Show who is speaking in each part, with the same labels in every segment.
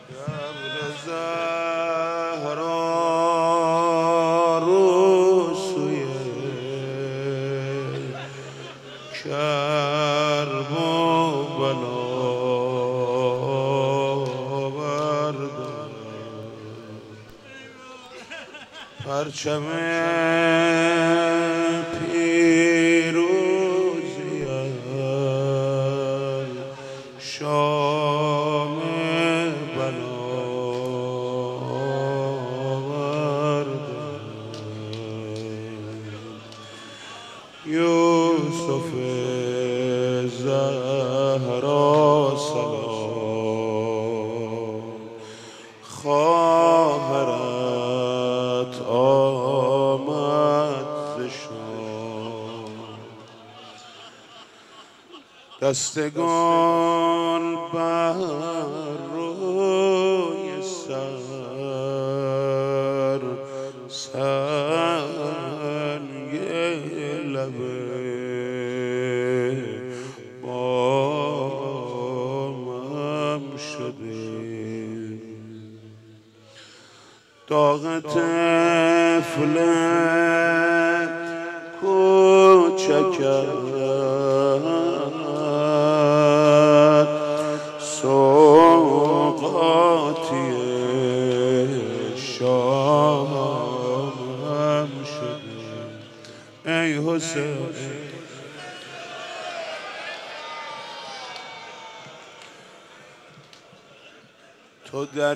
Speaker 1: قبل زهرا رو سوی کرب و بلا بردار پرچم پیروزی شام بردار یوسف زهرا سلام خواهرت آمد ز شام دستگان بر روی سنگ لبه بامم شده داغ طفل کوچکت سوغاتی شامم شده ای حسین تو در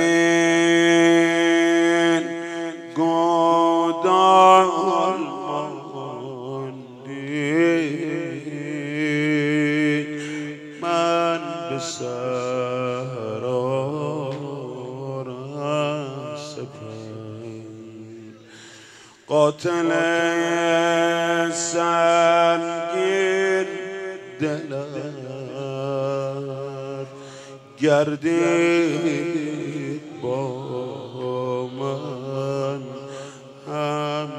Speaker 1: این گودال ماندی من به سرارم سپند قاتل سنگین دلم گردید با من هم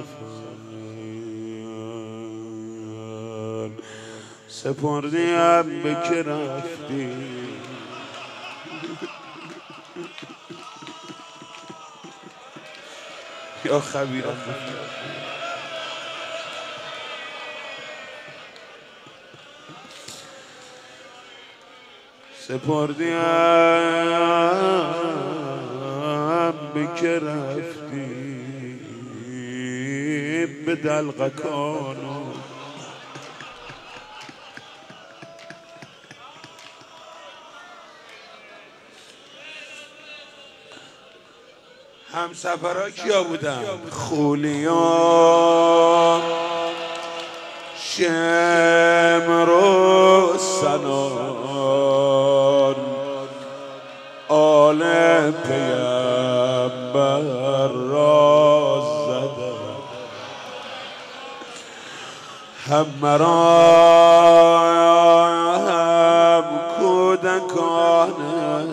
Speaker 1: سفر سپردیم به که رفتی یا خبیرم سپردیم به که رفتی به دلقکانو همسفرها کیا بودن؟ خولیا شمر و سنان آل پیمبر را زده هم مرا هم کودکان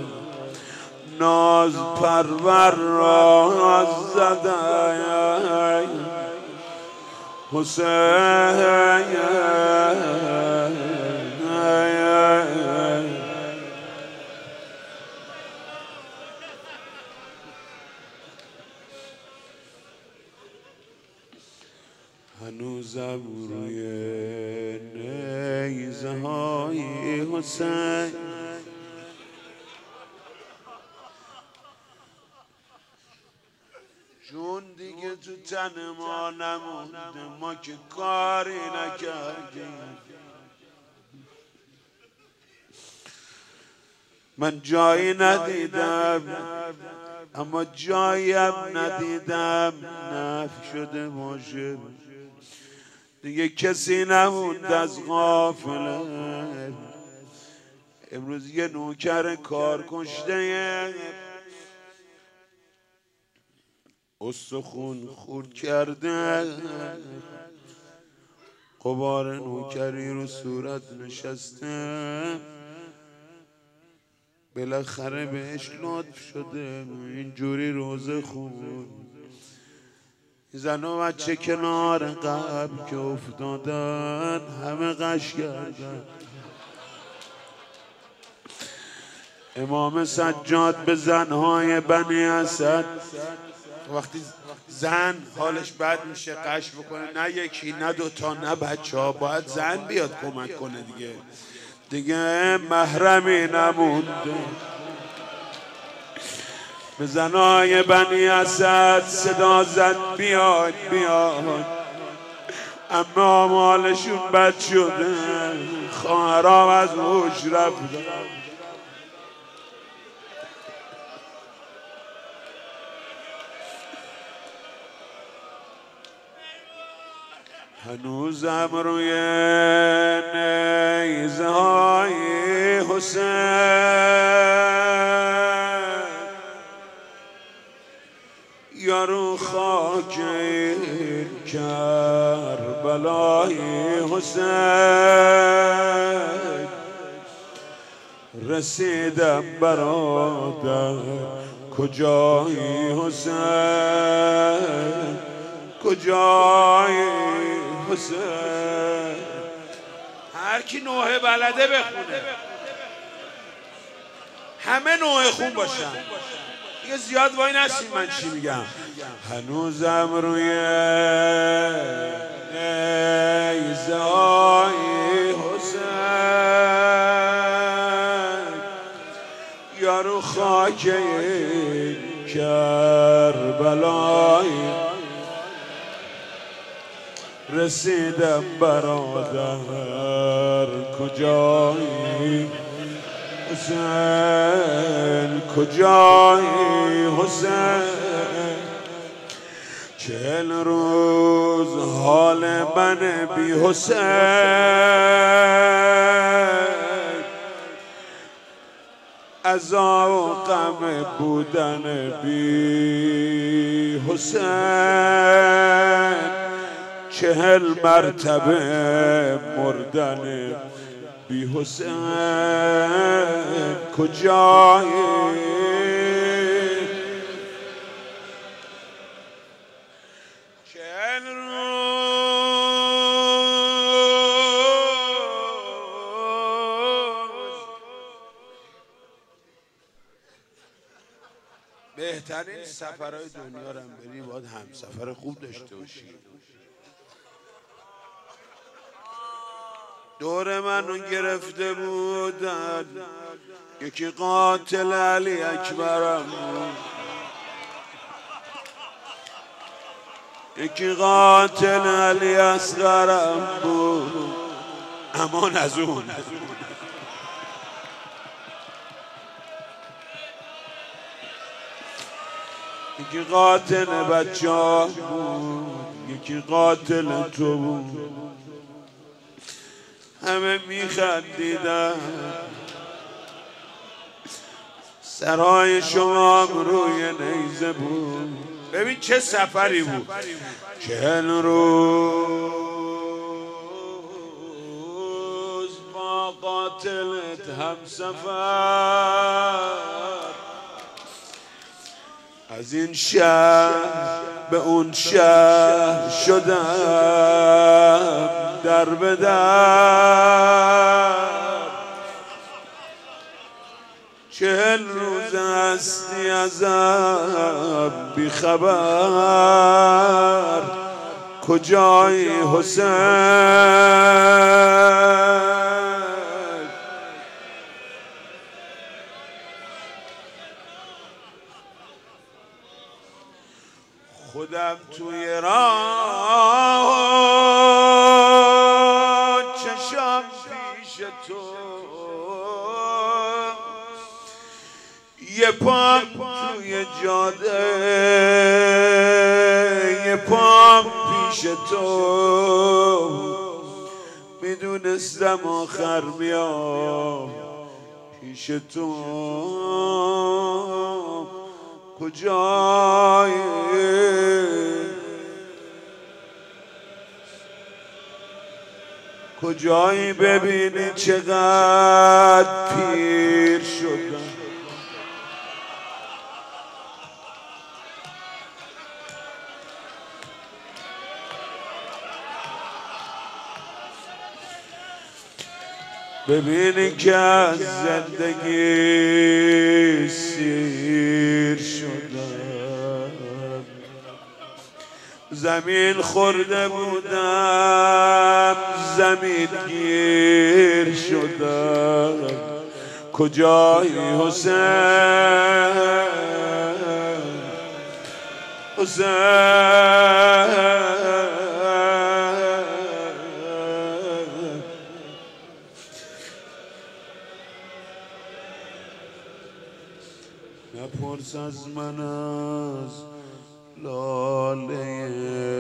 Speaker 1: ناز پرور را زده حسین هنوزم روی نیزه های حسین جون دیگه تو تن ما نمونده ما که کاری نکردیم من جایی ندیدم اما جاییم ندیدم نفی شده باشه دیگه کسی نموند از غافله امروز یه نوکر کار کشته استخون خورد کرده غبار نوکری رو صورت نشسته بالاخره بهش لطف شده اینجوری روزه خون زن و بچه کنار قبل که افتادن همه قش کردن امام سجاد به زنهای بنی اسد وقتی زن حالش بد میشه قش بکنه، نه یکی نه دوتا نه بچه ها، باید زن بیاد کمک کنه دیگه محرمی نمونده. به زنهای بنی اسد صدا زد بیاد اما مالشون بد شده، خواهرام از هوش رفتن. هنوزم روی نیزه های حسین یا رو خاک کربلای حسین رسیدم برادر کجای حسین، کجای حسین. هر کی نوحه بلده بخونه، همه نوحه خون باشن دیگه، زیاد وای نسیم من چی میگم. هنوزم روی نیزه های حسین یا رو خاک کربلای رسیدم برادر کجای حسین، کجای حسین. 40 روز حال من بی حسین، عذاب و غم بودن بی حسین، 40 مرتبه مردن بی حسین. کجای 40 روز بهترین سفرهای دنیا رو بری باید همسفر خوب داشته باشی. دور منو گرفته بودن، یکی قاتل علی اکبرم بود، یکی قاتل علی اصغرم بود، امان از اون. یکی قاتل بچه ها بود، یکی قاتل تو بود. همه میخندیدن، سرای شما روی نیزه بود. ببین چه سفری بود. 40 روز با قاتلت هم سفر، از این شهر به اون شهر شدم در به در. 40 روز هستی ازم بی خبر، کجای حسین. خودم توی راه چشم پیش تو، یه پام توی جاده، یه پام پیش تو. میدونستم آخر میام پیش تو. کجای کجایی ببینی چقدر پیر شدم. ببینی که از زندگی سیر شدم، زمین خورده بودم زمین گیر شدم. کجایی حسین نپرس از من از لاله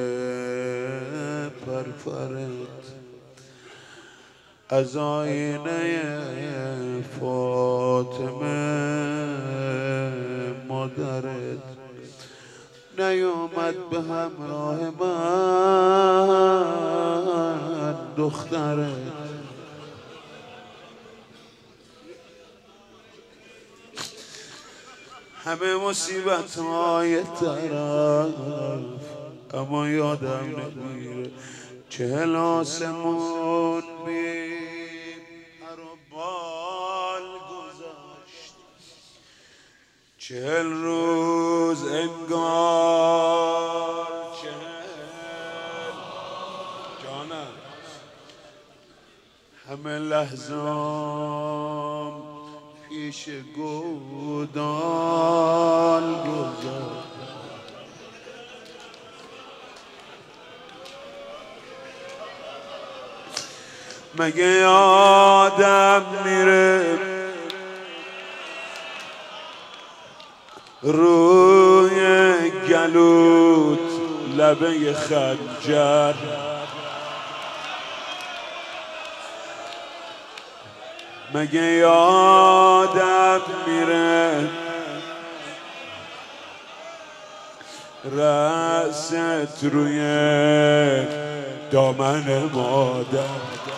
Speaker 1: پرپرت، از آینه فاطمه مادرت، نیامد به همراه من دخترت. همه مصیبت‌های طرف اما یادم نمیره 40 آسمون بی پر و بال گذشت، 40 روز انگار 40 جانم همه لحظام پیش گودال گذشت. مگه آدم میره روی گلوت لبه خنجر، مگه یادم میره رأست روی دامن مادر.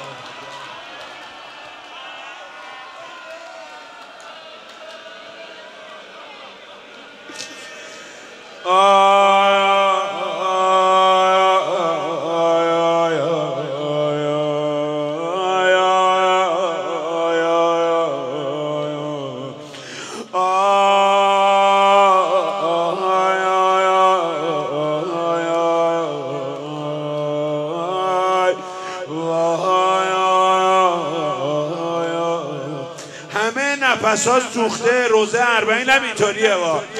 Speaker 1: همه نفس‌ها سوخته. روزه 40 هم اینطوریه.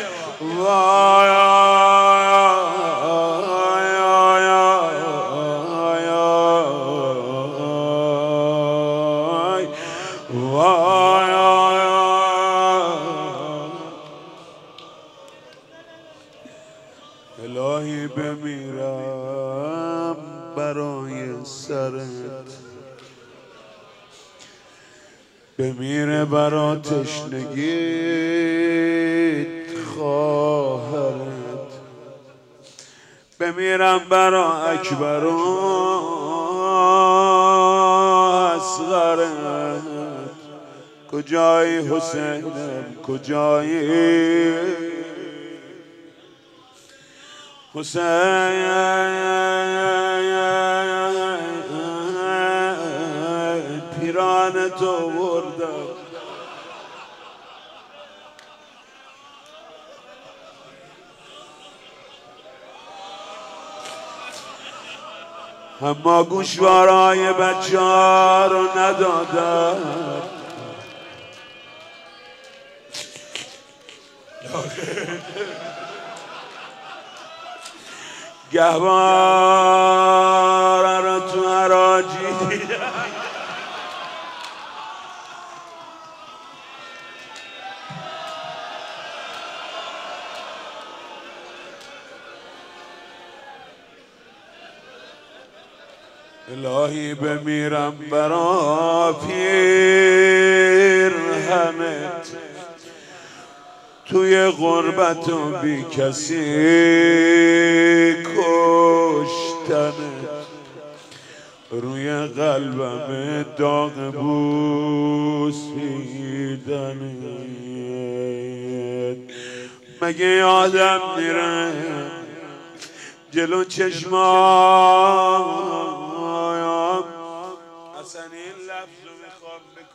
Speaker 1: الهی بمیرم برای سرت، بمیره برا تشنگیت خواهرت، بمیرم برا اکبر و اصغرت. کجایی حسینم کجایی حسین، پیران تو بردم اما گوشوارای بچه ها رو ندادم. گهواره رو تو حراجی دیدم، الهی بمیرم برا پیرهنت، توی غربت و بی کسی کشتنت، روی قلبم داغ بوسیدنت. مگه یادم میره جلو چشمام، اصلا این لفظ رو میخوام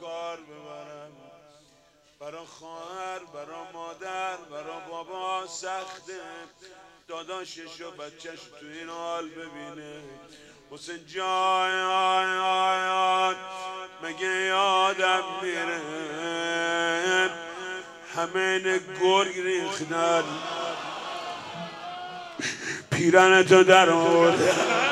Speaker 1: برا خواهر، برا مادر، برا بابا سخته داداشش و بچهش تو این حال ببینه. حسین جان مگه یادم میره همه گرگ ریختن پیرنتو در آورده.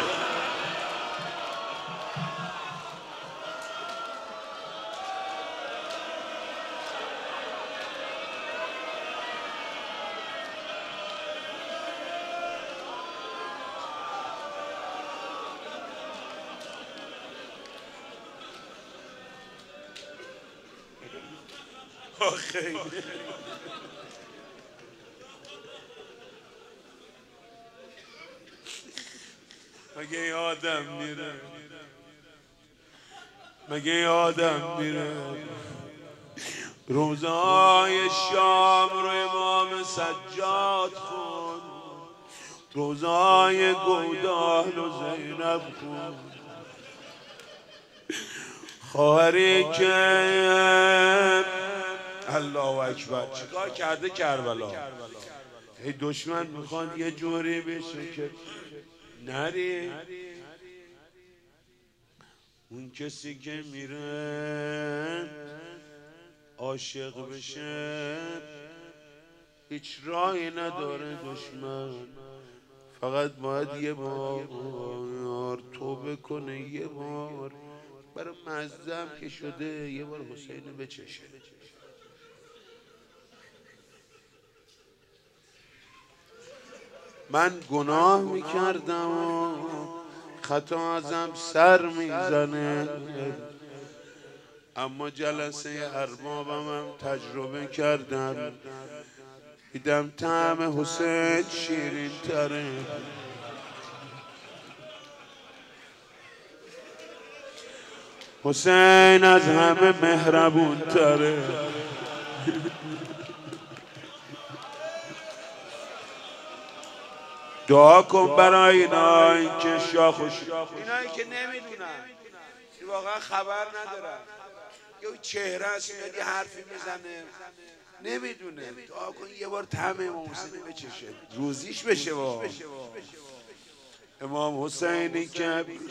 Speaker 1: آخه مگه یادم میره مگه یادم میره روزهای شام رو امام سجاد خون، روزهای گودال و زینب خون، خواهری که الله اکبر چیکار کرده کربلا. ای دشمن میخواد یه جوری بشه که نری. اون کسی که میره عاشق بشه هیچ راهی نداره دشمن، فقط باید یه بار توبه کنه، یه بار برای مزدم که شده یه بار حسین بچشه. من گناه میکردم و خطا ازم سر میزنه، اما جلسه اربابم هم تجربه کردم، دیدم طعم حسین شیرین تره. حسین از همه مهربون تره. دعا کن برای اینایی که شاخوش، اینایی که نمیدونن، واقعا خبر ندارن، یه چهره است میاد یه حرفی میزنه نمیدونه. دعا کن یه بار طعم امام حسینی بچشه، روزیش بشه. با امام حسینی که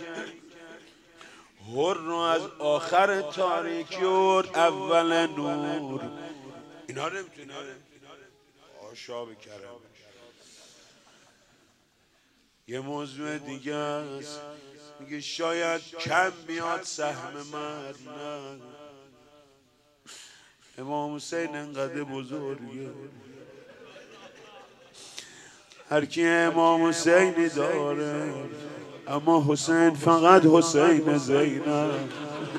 Speaker 1: هر رو از آخر تاریکی ورد اول نور، اینا نمیتونه آشا بکرم. یه موضوع دیگه است، میگه شاید کم بیاد سهم من، نه امام حسین انقدر بزرگه، هر کی امام حسینی داره، اما حسین فقط حسین زینب.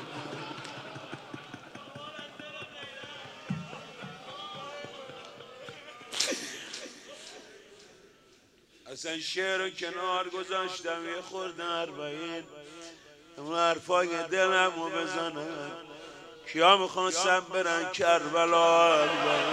Speaker 1: اصلا شعر کنار گذاشتم یه خورده اربعین، اون حرفای دلم رو بزنم. کیا میخواستم برن کربلا؟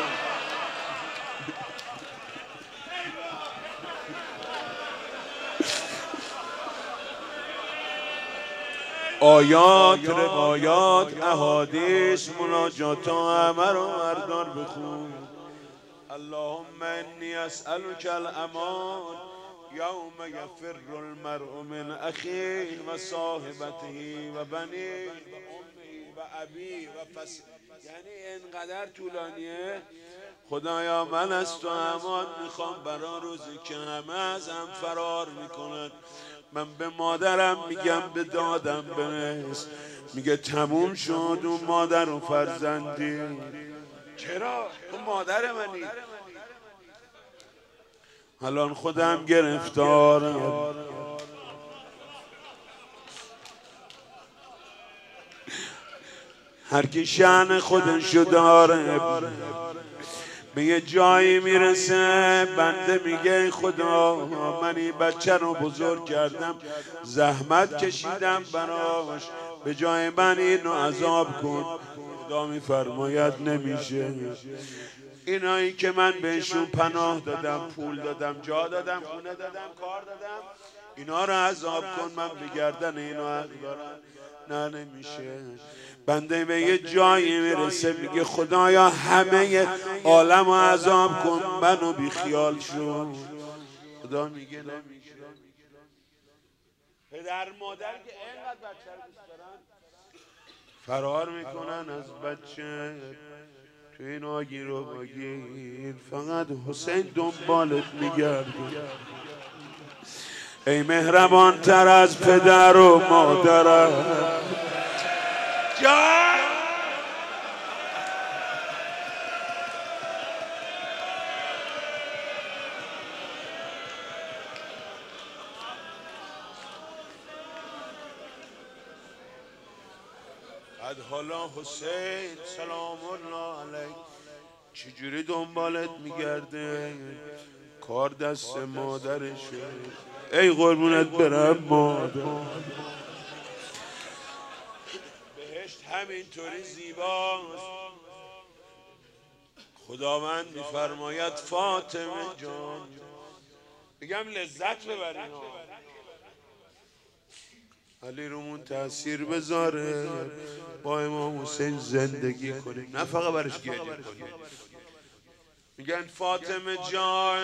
Speaker 1: آیات، روایات، احادیث، مناجات همه رو مردان بخون. اللهم انی اسألک الامان یوم یفر المرء من اخیه و صاحبته و بنیه و امی و ابی و فس، یعنی انقدر طولانیه. خدایا من از تو امان میخوام برای روزی که همه ازم فرار میکنن. من به مادرم میگم به دادم برس، میگه تموم شد اون مادر و فرزندی. چرا؟ اون مادر منی. الان خودم گرفتارم، هر کی شأن خودشو داره به یه جایی میرسه. بنده میگه خدا من این بچه رو بزرگ کردم، زحمت کشیدم براش، به جای من اینو عذاب کن. خدا میفرماید نمیشه. اینایی که من بهشون پناه دادم، پول دادم، جا دادم، خونه دادم، کار دادم، اینا رو عذاب کن. من به گردن اینا حق دارم. نه نمیشه. بنده به یه جایی میرسه میگه خدایا همه عالم رو عذاب کن منو بی خیال شو. خدا میگه نمیشه. پدر مادر که اینقدر بچه رو دوست دارن فرار میکنن از بچه. تو این آگیر و باگیر فقط حسین دنبالت میگرده. ای مهربان تر از پدر و مادرم جان. بعد حالا حسین سلام الله علیک چجوری دنبالت میگرده؟ کار دست مادرشه. ای قربونت برم مادر. بهشت همینطوری زیباست. خداوند میفرماید فاطمه جان بگم لذت ببرین علی رومون تأثیر بذاره با امام حسین زندگی کنیم نه فقط برش گریه کنیم. میگن فاطمه جان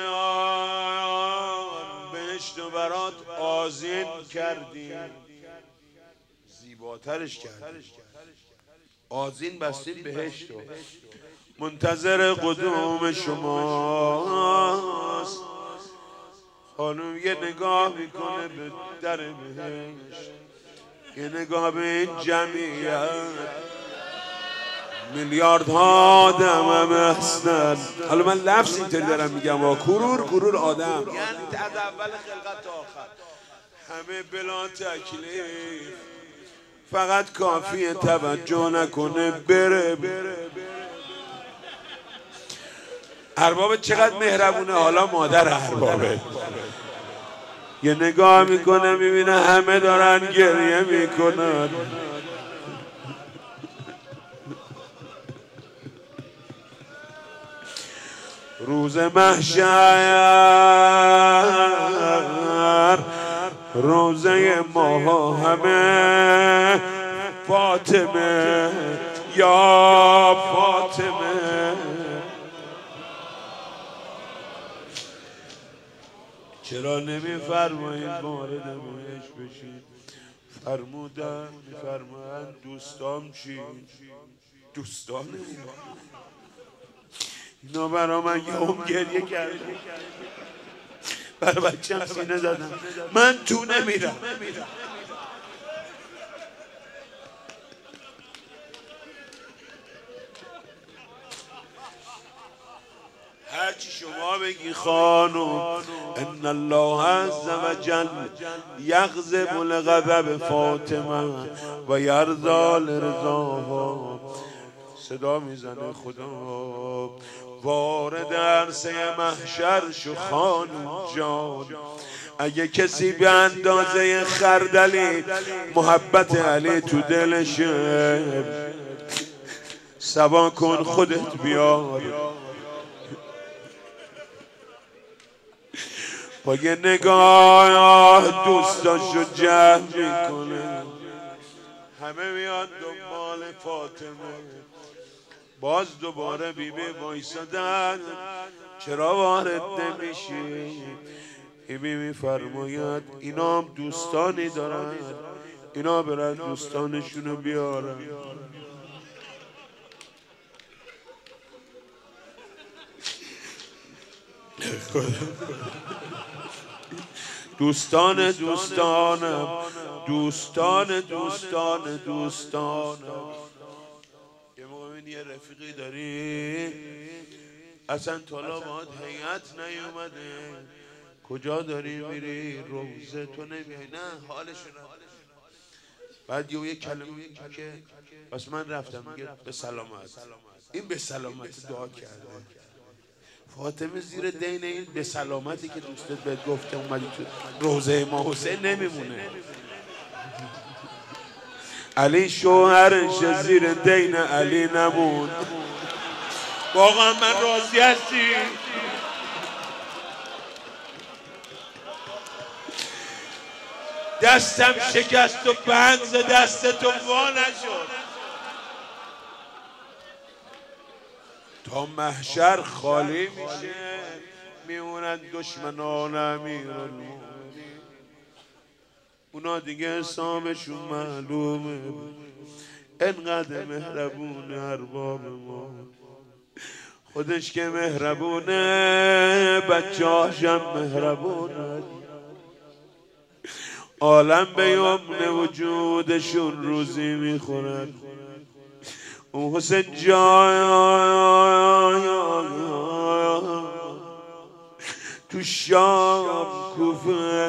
Speaker 1: بهشت و برات آذین کردیم زیباترش کردیم. آذین بستیم بهشت و منتظر قدوم شماست. خانم یه نگاه میکنه به در بهشت یه نگاه به این جمعیت میلیاردها آدم هم هستن. حالا من لفظ اینطوری دارم میگم کرور آدم یعنی از اول خلقت تا آخر همه بلا تکلیف فقط کافیه توجه نکنه بره. ارباب چقدر مهربونه. حالا مادر اربابه یه نگاه میکنه میبینه همه دارن گریه میکنن. روز محشر روزه ما همه فاطمه یا فاطمه. چرا نمیفرمایید وارد بهشت بشید؟ فرمودن میفرمایند دوستام چی؟ دوستان اینا برا من یه گریه کرده برای بچه‌م سینه زدم من تو نمیرم. هرچی شما بگی خانم ان الله عز وجل یغضب لغضب فاطمه و یرضا لرضاها. صدا میزنه خدا وارد عرصه محشر شو خانم جان. اگه کسی به اندازه خردلی محبت علی تو دلشه سوا کن خودت بیار. با یه نگاه دوستاشو جمع میکنه همه میاد دنبال فاطمه. باز دوباره بیبی وایسادن چرا وارد نمیشی؟ بیبی میفرماید اینا هم دوستانی دارن اینا برن دوستانشونو بیارن. دوستان دوستانم دوستان دوستان دوستانم. یه موقع یه رفیقی داری اصلا تالا باید هیئت نیومده کجا داری میری روزه تو نمیای نه حالشون. بعد یه کلمه که بس من رفتم میگه به سلامت. این به سلامت دعا کرده. فاطمه زیر دین این به سلامتی که دوستت بهت گفته اومدی تو روزه ما حسین نمیمونه. علی شوهرش زیر دین علی نمون. واقعا من راضی هستی؟ دستم شکست و بند ز دست تو وا نشد. تا محشر خالی میشه میمونن دشمنان امیرالمومنین. اونا دیگه حسابشون معلومه. انقدر مهربونه ارباب ما، خودش که مهربونه بچه‌هاشم مهربونه. عالم به یمن وجودشون روزی میخورن. اون حسین جان تو شام کوفه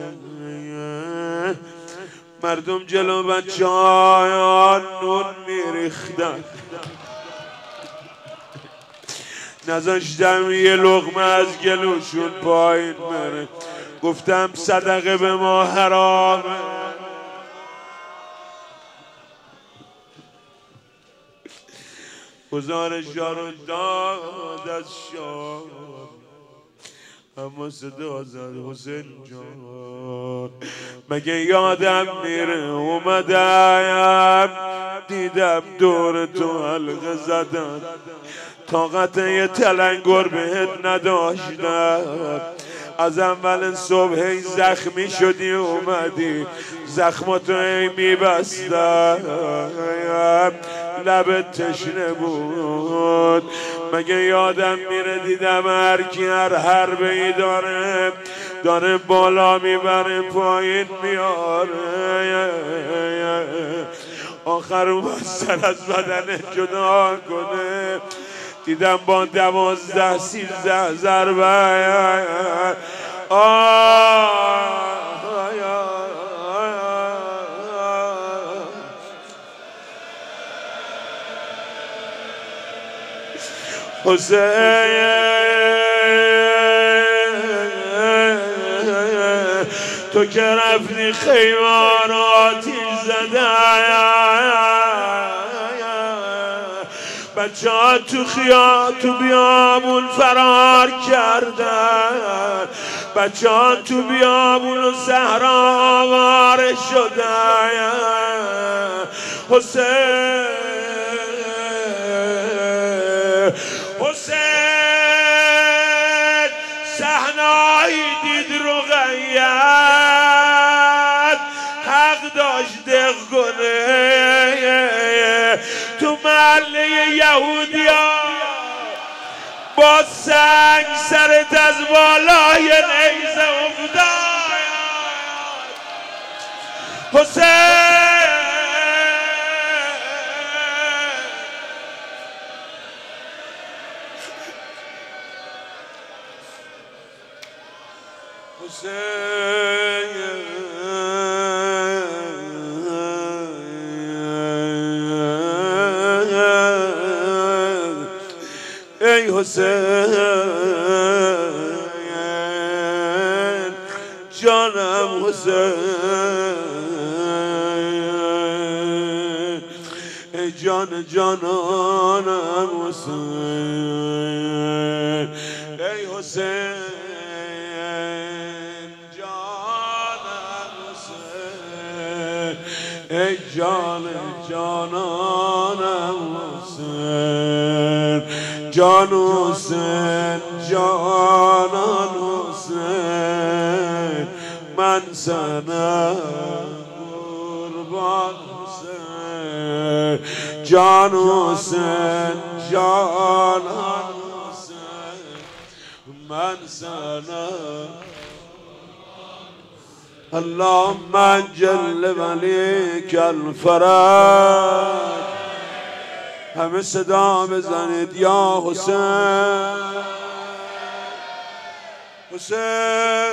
Speaker 1: مردم جلو بچه‌هایان نون میریختن، نذاشتم یه لقمه از گلوشون پایین بره. گفتم صدقه به ما حرامه. گزارش رو داد از شام، اما صدا زد حسین جان مگه یادم میره اومدم دیدم دور تو حلقه زدن، طاقت یه تلنگر بهت نداشتم. از اول صبح زخمی شدی اومدی زخماتو ای میبستم، لبت تشنه بود. مگه یادم میره دیدم هر کی هر حربه ای داره بالا میبره پایین میاره، آخر اومد از بدن جدا کنه. دیدم با 12 13 ضربه حسین تو که رفتی خیمه رو آتیش زده، بچه ها تو بیابون فرار کردن، بچه ها تو بیابون و صحرا آواره شدن. حسین صحنه‌ای دید رقیت حق داشت دق کنه. تو محله یهودیا با سنگ سرت از بالای نیزه افتاد. حسین ای حسین جانم حسین، ای جان جانانم حسین، ای حسین جانم حسین، ای جان جانانم حسین، جان حسین جانان حسین، من سنم قربان حسین، جان حسین جانان حسین، من سنم. اللهم جل ولیک الفرج. همه صدا بزنید یا حسین، حسین.